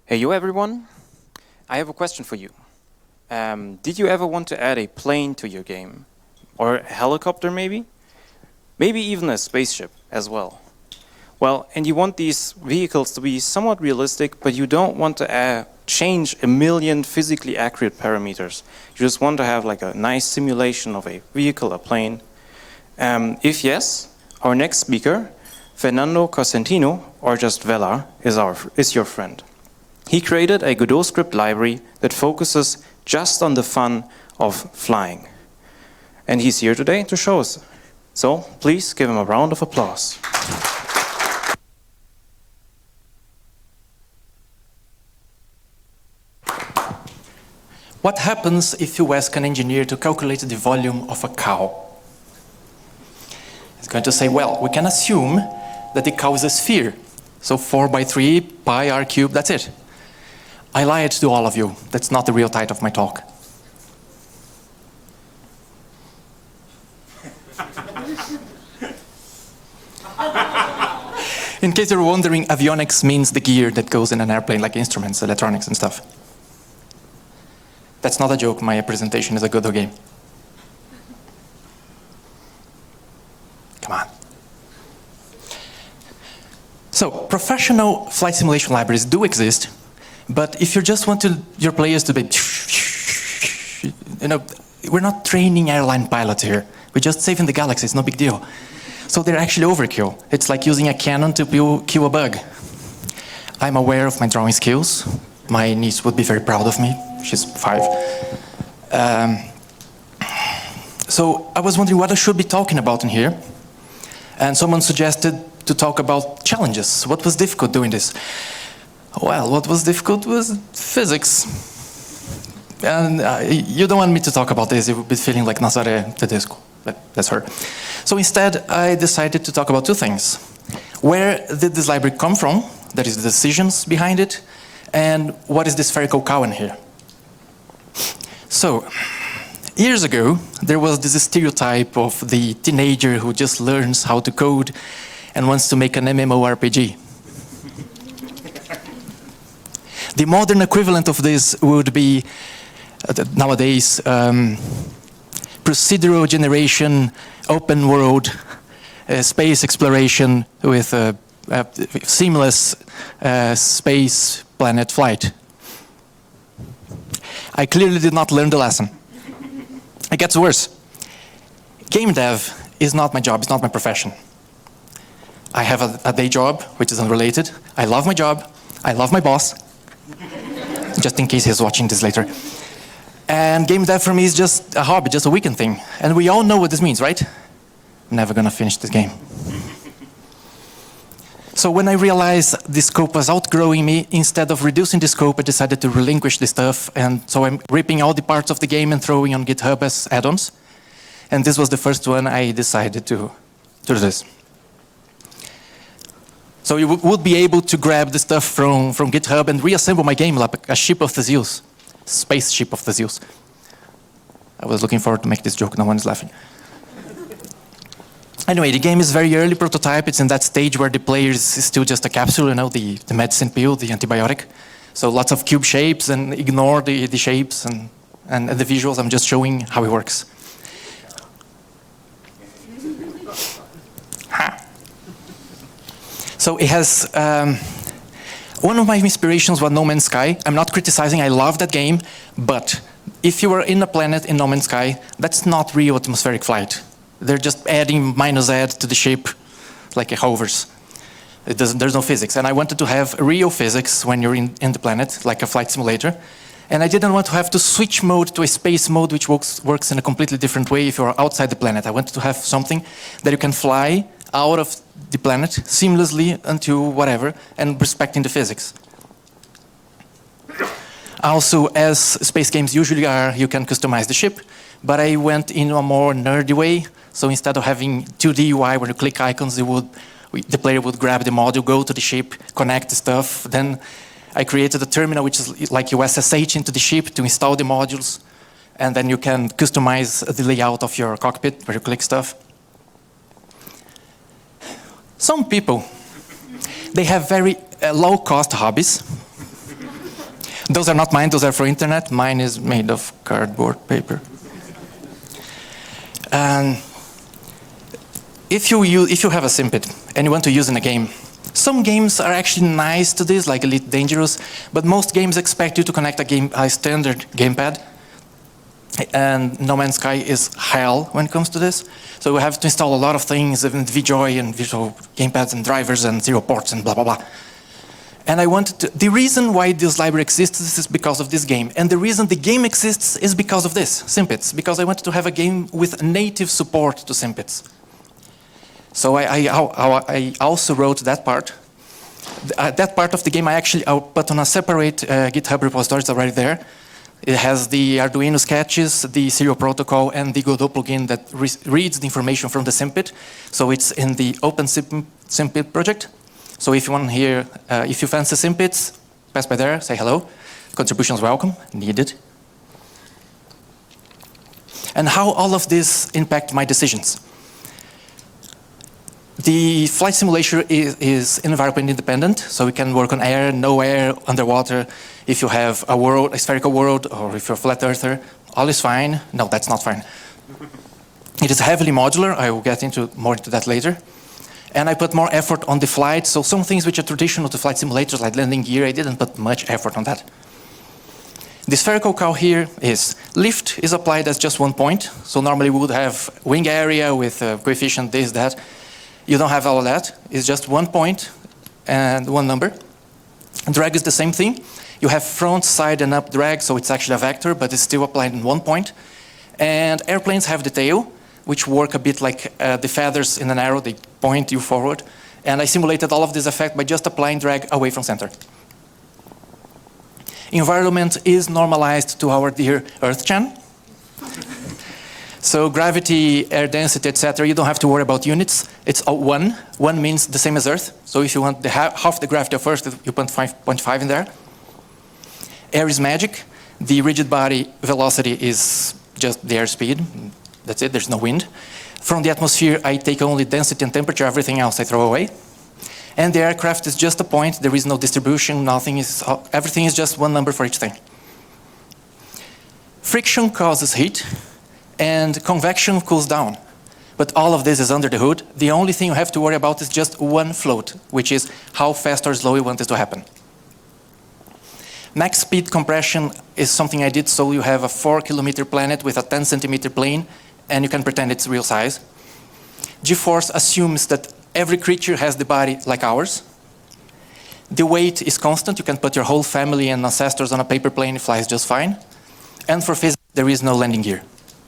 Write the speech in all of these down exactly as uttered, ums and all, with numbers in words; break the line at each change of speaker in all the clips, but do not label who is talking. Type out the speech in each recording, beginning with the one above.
Hey, you everyone. I have a question for you. Um, did you ever want to add a plane to your game? Or a helicopter maybe? Maybe even a spaceship as well. Well, and you want these vehicles to be somewhat realistic, but you don't want to uh, change a million physically accurate parameters. You just want to have like a nice simulation of a vehicle, a plane. Um, if yes, our next speaker, Fernando Cosentino, or just Vela, is, our, is your friend. He created a Godot script library that focuses just on the fun of flying. And he's here today to show us. So please give him a round of applause.
What happens if you ask an engineer to calculate the volume of a cow? He's going to say, well, we can assume that the cow is a sphere. So four by three pi r cubed, that's it. I lied to all of you. That's not the real title of my talk. In case you're wondering, avionics means the gear that goes in an airplane, like instruments, electronics, and stuff. That's not a joke. My presentation is a Godot game. Come on. So, professional flight simulation libraries do exist. But if you just want to, your players to be, you know, we're not training airline pilots here. We're just saving the galaxy, it's no big deal. So they're actually overkill. It's like using a cannon to kill a bug. I'm aware of my drawing skills. My niece would be very proud of me. She's five. Um, so I was wondering what I should be talking about in here. And someone suggested to talk about challenges. What was difficult doing this? Well, what was difficult was physics. And uh, you don't want me to talk about this, you would be feeling like Nazaré Tedesco, but that's her. So instead, I decided to talk about two things. Where did this library come from? That is the decisions behind it. And what is this spherical cow in here? So, years ago, there was this stereotype of the teenager who just learns how to code and wants to make an MMORPG. The modern equivalent of this would be, uh, nowadays, um, procedural generation, open world, uh, space exploration with uh, uh, seamless uh, space planet flight. I clearly did not learn the lesson. It gets worse. Game dev is not my job, it's not my profession. I have a, a day job, which is unrelated. I love my job, I love my boss. Just in case he's watching this later. And game dev for me is just a hobby, just a weekend thing. And we all know what this means, right? I'm never gonna finish this game. So when I realized the scope was outgrowing me, instead of reducing the scope, I decided to relinquish the stuff. And so I'm ripping all the parts of the game and throwing on GitHub as add-ons. And this was the first one I decided to, to do this. So you would be able to grab the stuff from, from GitHub and reassemble my game like a ship of Theseus. Spaceship of Theseus. I was looking forward to make this joke, no one is laughing. Anyway, the game is very early prototype. It's in that stage where the player is still just a capsule, you know, the, the medicine pill, the antibiotic. So lots of cube shapes and ignore the, the shapes and, and the visuals. I'm just showing how it works. Ha. So it has, um, one of my inspirations was No Man's Sky. I'm not criticizing, I love that game, but if you were in a planet in No Man's Sky, that's not real atmospheric flight. They're just adding minus Z to the ship, like it hovers. It doesn't, there's no physics. And I wanted to have real physics when you're in, in the planet, like a flight simulator. And I didn't want to have to switch mode to a space mode, which works, works in a completely different way if you're outside the planet. I wanted to have something that you can fly out of the planet seamlessly until whatever, and respecting the physics. Also, as space games usually are, you can customize the ship, but I went in a more nerdy way. So instead of having two D U I where you click icons, you would, the player would grab the module, go to the ship, connect the stuff. Then I created a terminal which is like you S S H into the ship to install the modules, and then you can customize the layout of your cockpit where you click stuff. Some people, they have very uh, low-cost hobbies. Those are not mine, those are for internet. Mine is made of cardboard paper. And if you, use, if you have a Simpit and you want to use in a game, some games are actually nice to this, like Elite Dangerous, but most games expect you to connect a, game, a standard gamepad. And No Man's Sky is hell when it comes to this. So we have to install a lot of things, even VJoy and visual gamepads and drivers and zero ports and blah, blah, blah. And I wanted to, the reason why this library exists is because of this game. And the reason the game exists is because of this, Simpits, because I wanted to have a game with native support to Simpits. So I, I, I also wrote that part. Uh, that part of the game I actually I'll put on a separate uh, GitHub repository, it's already there. It has the Arduino sketches, the serial protocol, and the Godot plugin that re reads the information from the Simpit. So it's in the Open Simpit project. So if you want to hear, uh, if you fancy Simpits, pass by there, say hello. Contributions welcome, needed. And how all of this impact my decisions. The flight simulation is, is environment independent, so we can work on air, no air, underwater. If you have a world, a spherical world, or if you're a flat earther, all is fine. No, that's not fine. It is heavily modular. I will get into more into that later. And I put more effort on the flight. So some things which are traditional to flight simulators, like landing gear, I didn't put much effort on that. The spherical cow here is lift is applied as just one point. So normally we would have wing area with uh, coefficient this, that. You don't have all of that. It's just one point and one number. Drag is the same thing. You have front, side, and up drag, so it's actually a vector, but it's still applied in one point. And airplanes have the tail, which work a bit like uh, the feathers in an arrow. They point you forward. And I simulated all of this effect by just applying drag away from center. Environment is normalized to our dear EarthChan. So gravity, air density, et cetera, you don't have to worry about units. It's a one. One means the same as Earth. So if you want the half, half the gravity of Earth, you put five point five in there. Air is magic. The rigid body velocity is just the airspeed. That's it, there's no wind. From the atmosphere, I take only density and temperature. Everything else I throw away. And the aircraft is just a point. There is no distribution. Nothing is, everything is just one number for each thing. Friction causes heat. And convection cools down. But all of this is under the hood. The only thing you have to worry about is just one float, which is how fast or slow you want this to happen. Max speed compression is something I did so you have a four kilometer planet with a ten centimeter plane, and you can pretend it's real size. G-force assumes that every creature has the body like ours. The weight is constant. You can put your whole family and ancestors on a paper plane, it flies just fine. And for physics, there is no landing gear.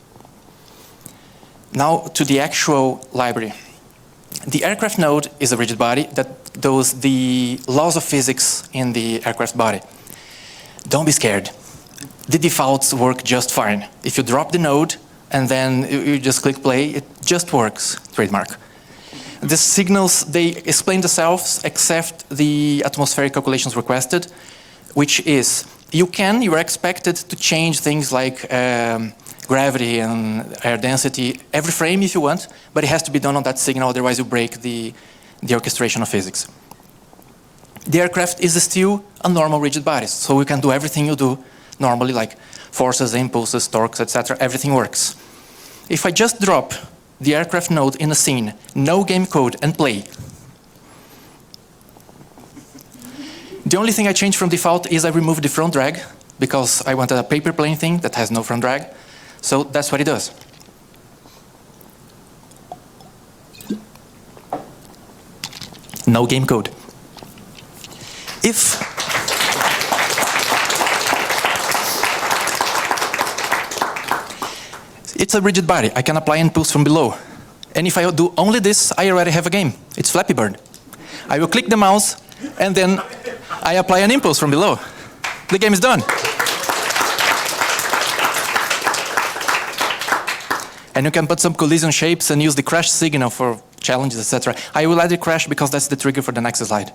Now to the actual library. The aircraft node is a rigid body that does the laws of physics in the aircraft body. Don't be scared. The defaults work just fine. If you drop the node and then you just click play, it just works, trademark. The signals, they explain themselves except the atmospheric calculations requested, which is, you can, you are expected to change things like um, gravity and air density every frame if you want, but it has to be done on that signal, otherwise you break the, the orchestration of physics. The aircraft is still a normal rigid body, so you can do everything you do normally, like forces, impulses, torques, et cetera. Everything works. If I just drop the aircraft node in a scene, no game code, and play, the only thing I change from default is I remove the front drag, because I wanted a paper plane thing that has no front drag. So that's what it does. No game code. If it's a rigid body, I can apply impulse from below. And if I do only this, I already have a game. It's Flappy Bird. I will click the mouse, and then I apply an impulse from below. The game is done. And you can put some collision shapes and use the crash signal for challenges, et cetera. I will add the crash because that's the trigger for the next slide.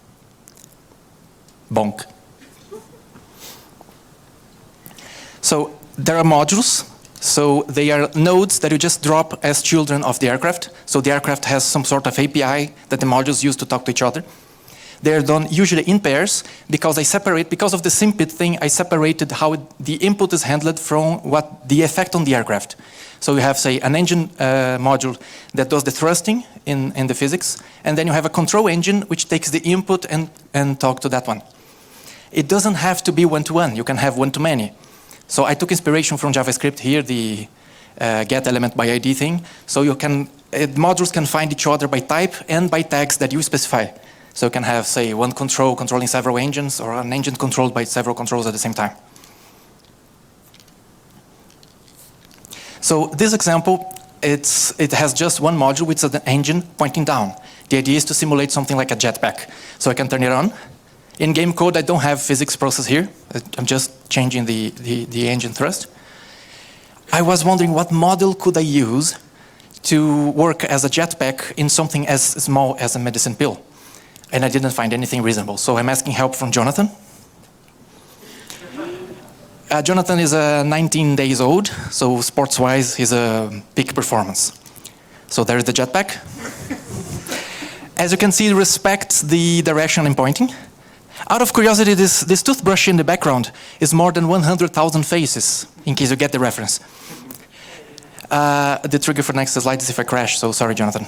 Bonk. So there are modules. So they are nodes that you just drop as children of the aircraft. So the aircraft has some sort of A P I that the modules use to talk to each other. They're done usually in pairs because I separate, because of the SIMPIT thing, I separated how it, the input is handled from what the effect on the aircraft. So you have, say, an engine uh, module that does the thrusting in, in the physics, and then you have a control engine which takes the input and, and talk to that one. It doesn't have to be one-to-one. You can have one-to-many. So I took inspiration from JavaScript here, the uh, get element by I D thing. So you can, uh, modules can find each other by type and by tags that you specify. So you can have, say, one control controlling several engines, or an engine controlled by several controls at the same time. So this example, it's, it has just one module, which is an engine pointing down. The idea is to simulate something like a jetpack. So I can turn it on. In game code, I don't have physics process here. I'm just changing the, the, the engine thrust. I was wondering what model could I use to work as a jetpack in something as small as a medicine pill. And I didn't find anything reasonable. So I'm asking help from Jonathan. Uh, Jonathan is uh, nineteen days old, so sports-wise, he's a peak performance. So there's the jetpack. As you can see, it respects the direction I'm pointing. Out of curiosity, this, this toothbrush in the background is more than one hundred thousand faces, in case you get the reference. Uh, the trigger for next slide is if I crash, so sorry, Jonathan.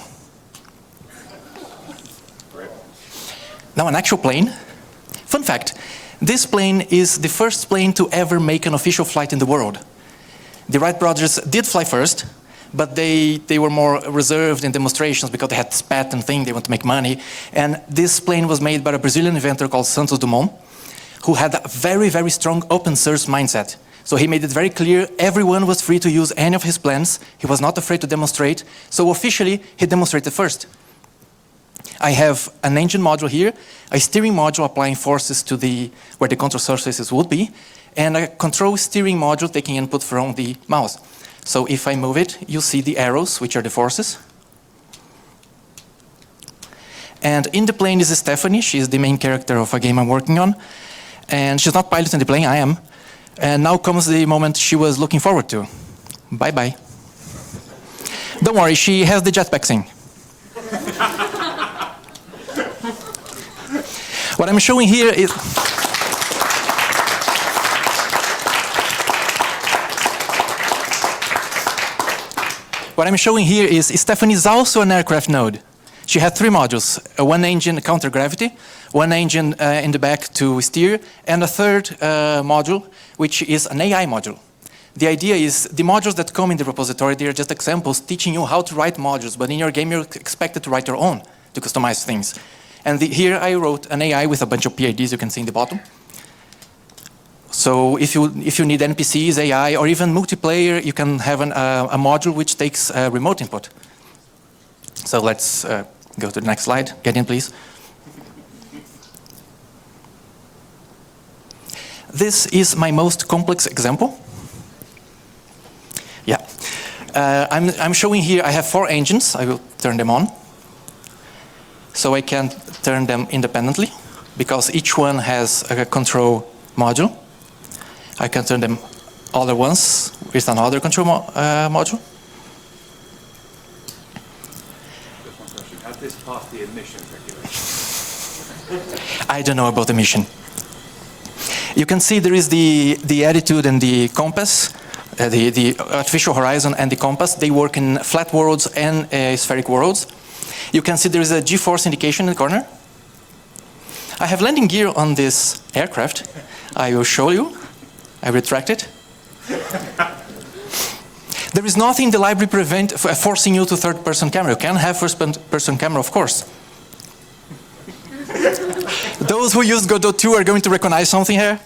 Now an actual plane. Fun fact, this plane is the first plane to ever make an official flight in the world. The Wright brothers did fly first, but they, they were more reserved in demonstrations because they had this patent thing, they want to make money. And this plane was made by a Brazilian inventor called Santos Dumont, who had a very, very strong open source mindset. So he made it very clear everyone was free to use any of his plans. He was not afraid to demonstrate. So officially, he demonstrated first. I have an engine module here, a steering module applying forces to the where the control surfaces would be, and a control steering module taking input from the mouse. So if I move it, you see the arrows, which are the forces. And in the plane is Stephanie. She's the main character of a game I'm working on. And she's not piloting the plane, I am. And now comes the moment she was looking forward to. Bye-bye. Don't worry, she has the jetpack thing. What I'm showing here is... What I'm showing here is Stephanie is also an aircraft node. She had three modules, uh, one engine counter-gravity, one engine uh, in the back to steer, and a third uh, module, which is an A I module. The idea is the modules that come in the repository, they are just examples teaching you how to write modules, but in your game you're expected to write your own to customize things. And the, here I wrote an A I with a bunch of P I Ds you can see in the bottom. So if you, if you need N P Cs, A I, or even multiplayer, you can have an, uh, a module which takes uh, remote input. So let's uh, go to the next slide. Get in, please. This is my most complex example. Yeah. Uh, I'm, I'm showing here, I have four engines. I will turn them on. So I can turn them independently, because each one has a control module. I can turn them all at once with another control mo uh, module.
Just one question. Has this passed the emissions regulation?
I don't know about emission. You can see there is the, the attitude and the compass, uh, the, the artificial horizon and the compass. They work in flat worlds and uh, spheric worlds. You can see there is a G-force indication in the corner. I have landing gear on this aircraft. I will show you. I retract it. There is nothing in the library prevent, forcing you to third-person camera. You can have first-person camera, of course. Those who used Godot two are going to recognize something here.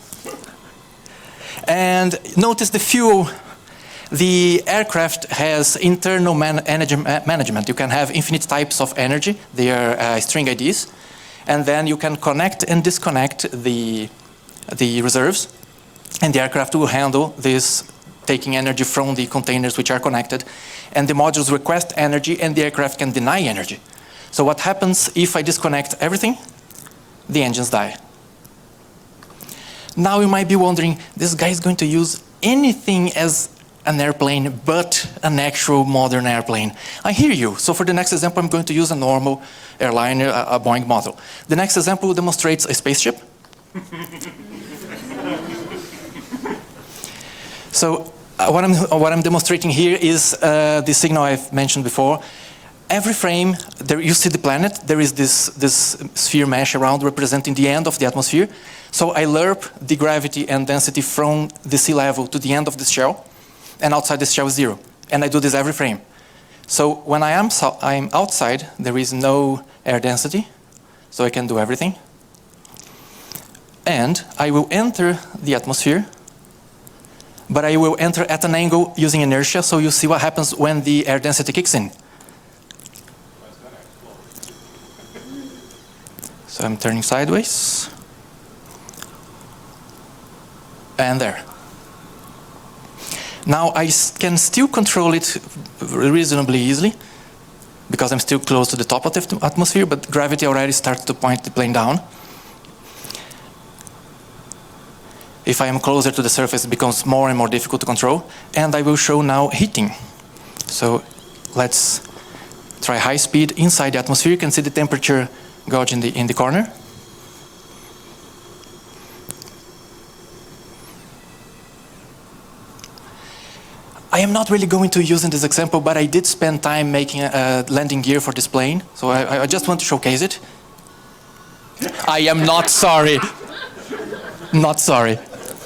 And notice the fuel. The aircraft has internal man energy management. You can have infinite types of energy. They are uh, string I Ds. And then you can connect and disconnect the, the reserves. And the aircraft will handle this, taking energy from the containers which are connected. And the modules request energy, and the aircraft can deny energy. So what happens if I disconnect everything? The engines die. Now you might be wondering, this guy is going to use anything as an airplane, but an actual modern airplane. I hear you. So for the next example, I'm going to use a normal airliner, a, a Boeing model. The next example demonstrates a spaceship. So uh, what, I'm, what I'm demonstrating here is uh, the signal I've mentioned before. Every frame, there you see the planet, there is this, this sphere mesh around representing the end of the atmosphere. So I lerp the gravity and density from the sea level to the end of the shell, and outside the shell is zero. And I do this every frame. So when I am so I'm outside, there is no air density, so I can do everything. And I will enter the atmosphere, but I will enter at an angle using inertia, so you see what happens when the air density kicks in. So I'm turning sideways. And there. Now I can still control it reasonably easily, because I'm still close to the top of the atmosphere, but gravity already starts to point the plane down. If I am closer to the surface, it becomes more and more difficult to control. And I will show now heating. So let's try high speed inside the atmosphere. You can see the temperature gauge in the, in the corner. I am not really going to use in this example, but I did spend time making a, a landing gear for this plane, so I, I just want to showcase it. I am not sorry. Not sorry.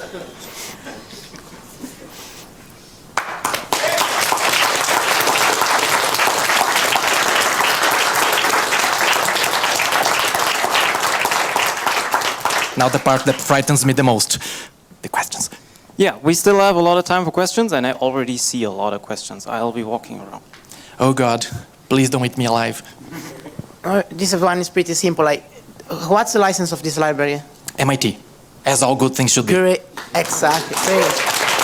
Now the part that frightens me the most, the questions.
Yeah, we still have a lot of time for questions, and I already see a lot of questions. I'll be walking around.
Oh God, please don't eat me alive.
Uh, this one is pretty simple. Like, what's the license of this library?
M I T, as all good things should be.
Great, exactly. Great.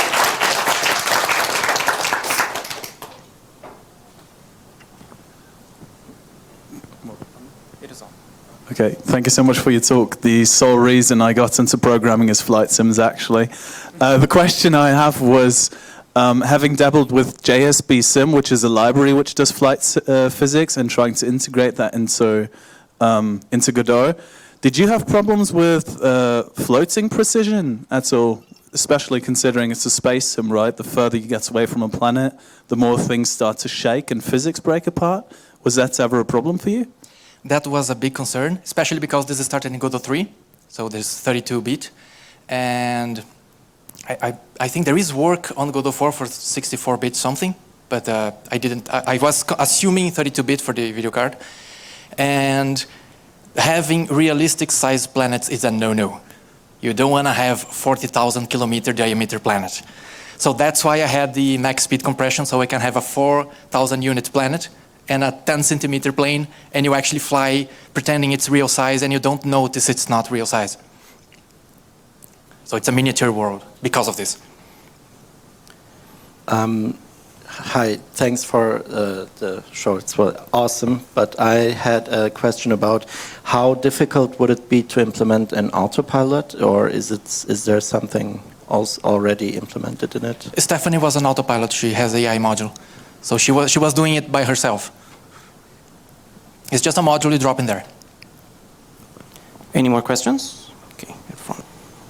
It is on.
Okay, thank you so much for your talk. The sole reason I got into programming is flight sims, actually. Uh, the question I have was, um, having dabbled with J S B Sim, which is a library which does flight uh, physics, and trying to integrate that into, um, into Godot, did you have problems with uh, floating precision at all? Especially considering it's a space sim, right? The further you get away from a planet, the more things start to shake and physics break apart. Was that ever a problem for you?
That was a big concern, especially because this is started in Godot three, so there's thirty-two bit. And I, I, I think there is work on Godot four for sixty-four bit something, but uh, I didn't, I, I was assuming thirty-two bit for the video card. And having realistic sized planets is a no-no. You don't want to have forty thousand kilometer diameter planet. So that's why I had the max speed compression, so I can have a four thousand unit planet and a ten centimeter plane, and you actually fly pretending it's real size, and you don't notice it's not real size. So it's a miniature world because of this.
Um, hi, thanks for uh, the show. It's well, awesome, but I had a question about how difficult would it be to implement an autopilot, or is it is there something else already implemented in it?
Stephanie was an autopilot. She has A I module, so she was she was doing it by herself. It's just a module you drop in there.
Any more questions? Okay, in front.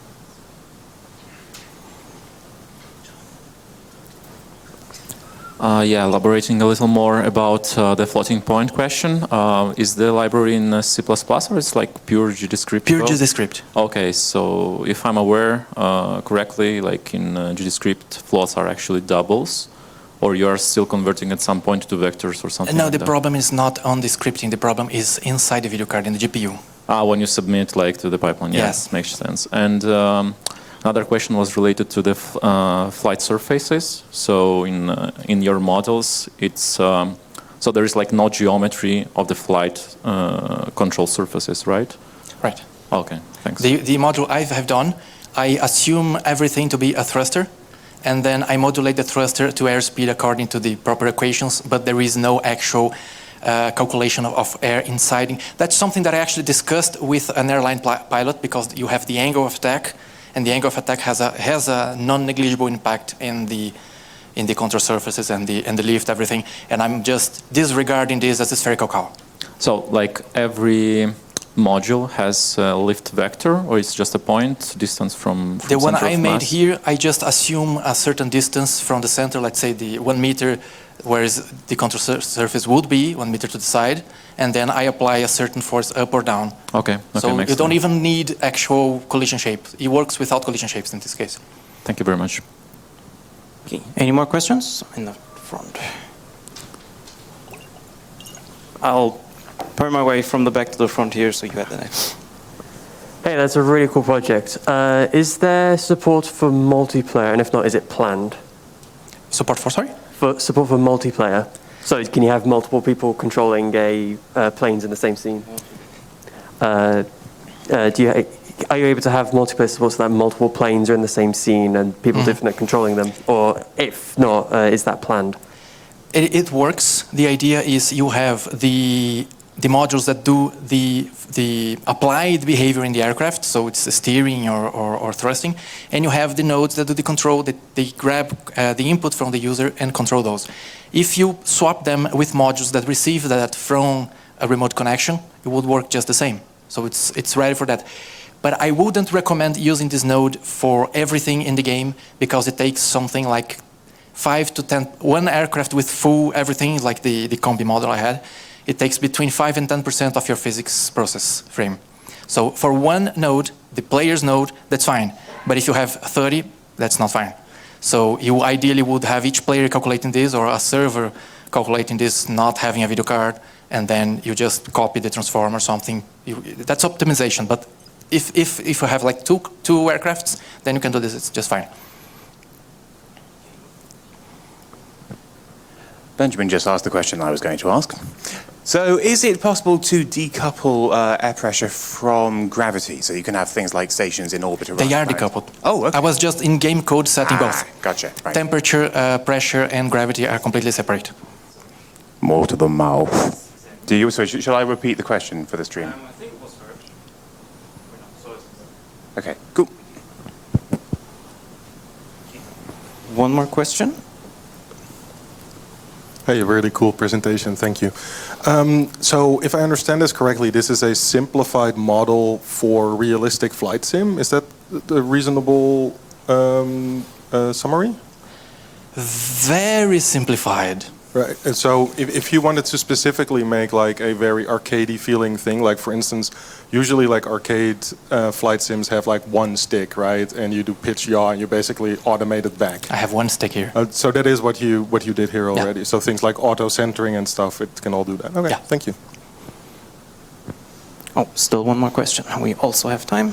Uh, yeah, elaborating a little more about uh, the floating point question. Uh, is the library in uh, C plus plus, or it's like pure GDScript?
Pure
code?
GDScript.
Okay, so if I'm aware uh, correctly, like in uh, GDScript, floats are actually doubles, or you are still converting at some point to vectors or something?
No,
like
the
that?
problem is not on the scripting. The problem is inside the video card in the G P U.
Ah, when you submit like to the pipeline, yeah,
Yes.
makes sense. And um, another question was related to the f uh, flight surfaces. So in uh, in your models, it's um, so there is like no geometry of the flight uh, control surfaces, right?
Right.
Okay, thanks.
The, the module I have done, I assume everything to be a thruster, and then I modulate the thruster to airspeed according to the proper equations, but there is no actual uh, calculation of, of air inside. That's something that I actually discussed with an airline pilot, because you have the angle of attack, and the angle of attack has a, has a non-negligible impact in the, in the control surfaces and the and the lift, everything. And I'm just disregarding this as a spherical cowl.
So, like every module has a lift vector, or it's just a point distance from, from
The one
center
I
of
made
mass?
here, I just assume a certain distance from the center, let's say the one meter, whereas the control sur surface would be one meter to the side, and then I apply a certain force up or down.
Okay, okay,
So
makes
you don't
sense.
even need actual collision shape. It works without collision shapes in this case.
Thank you very much.
Okay. Any more questions in the front? I'll turn my way from the back to the front here, so you had the next.
Hey, that's a really cool project. Uh, is there support for multiplayer, and if not, is it planned?
Support for, sorry?
For support for multiplayer. So can you have multiple people controlling a uh, planes in the same scene? Uh, uh, do you, are you able to have multiplayer support so that multiple planes are in the same scene and people
Mm-hmm.
different at controlling them? Or if not, uh, is that planned?
It, it works. The idea is you have the the modules that do the the applied behavior in the aircraft, so it's steering or, or, or thrusting, and you have the nodes that do the control, that they grab uh, the input from the user and control those. If you swap them with modules that receive that from a remote connection, it would work just the same. So it's it's ready for that. But I wouldn't recommend using this node for everything in the game, because it takes something like five to ten, one aircraft with full everything, like the, the combi model I had, it takes between five and ten percent of your physics process frame. So for one node, the player's node, that's fine. But if you have thirty, that's not fine. So you ideally would have each player calculating this, or a server calculating this, not having a video card, and then you just copy the transform or something. You, that's optimization. But if, if, if you have like two, two aircrafts, then you can do this, it's just fine.
Benjamin just asked the question I was going to ask. So is it possible to decouple uh, air pressure from gravity, so you can have things like stations in orbit around
They are
the planet?
decoupled.
Oh, okay.
I was just in game code setting
Ah,
both.
gotcha. Right.
Temperature, uh, pressure, and gravity are completely separate.
More to the mouth. Do you? So sh shall I repeat the question for the stream?
Um, I think it was heard.
Okay. Cool.
One more question.
Hey, really cool presentation, thank you. Um, so if I understand this correctly, this is a simplified model for realistic flight sim. Is that a reasonable um, uh, summary?
Very simplified.
Right, and so if, if you wanted to specifically make like a very arcadey feeling thing, like for instance, usually like arcade uh, flight sims have like one stick, right? And you do pitch yaw and you basically automate it back.
I have one stick here.
Uh, so that is what you what you did here
Yeah.
already. So things like auto centering and stuff, it can all do that. Okay,
Yeah.
thank you.
Oh, still one more question. We also have time.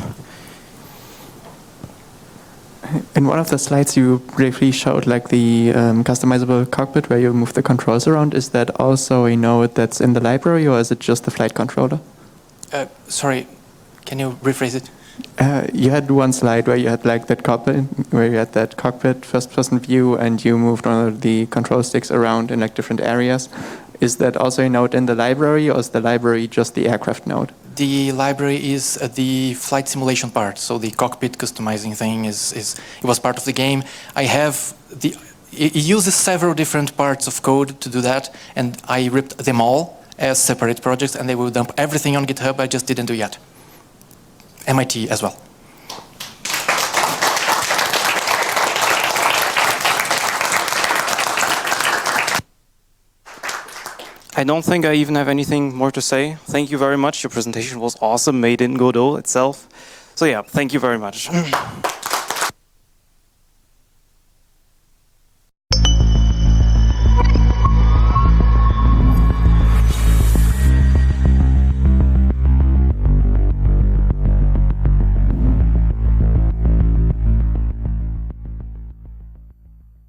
In one of the slides, you briefly showed like the um, customizable cockpit where you move the controls around. Is that also a node that's in the library, or is it just the flight controller?
Uh, sorry, can you rephrase it?
Uh, you had one slide where you had like that cockpit, where you had that cockpit first-person view, and you moved one of the control sticks around in like different areas. Is that also a node in the library, or is the library just the aircraft node?
The library is uh, the flight simulation part. So the cockpit customizing thing is, is it was part of the game. I have the it uses several different parts of code to do that, and I ripped them all as separate projects, and they will dump everything on GitHub. I just didn't do yet. M I T as well.
I don't think I even have anything more to say. Thank you very much. Your presentation was awesome, made in Godot itself. So yeah, thank you very much.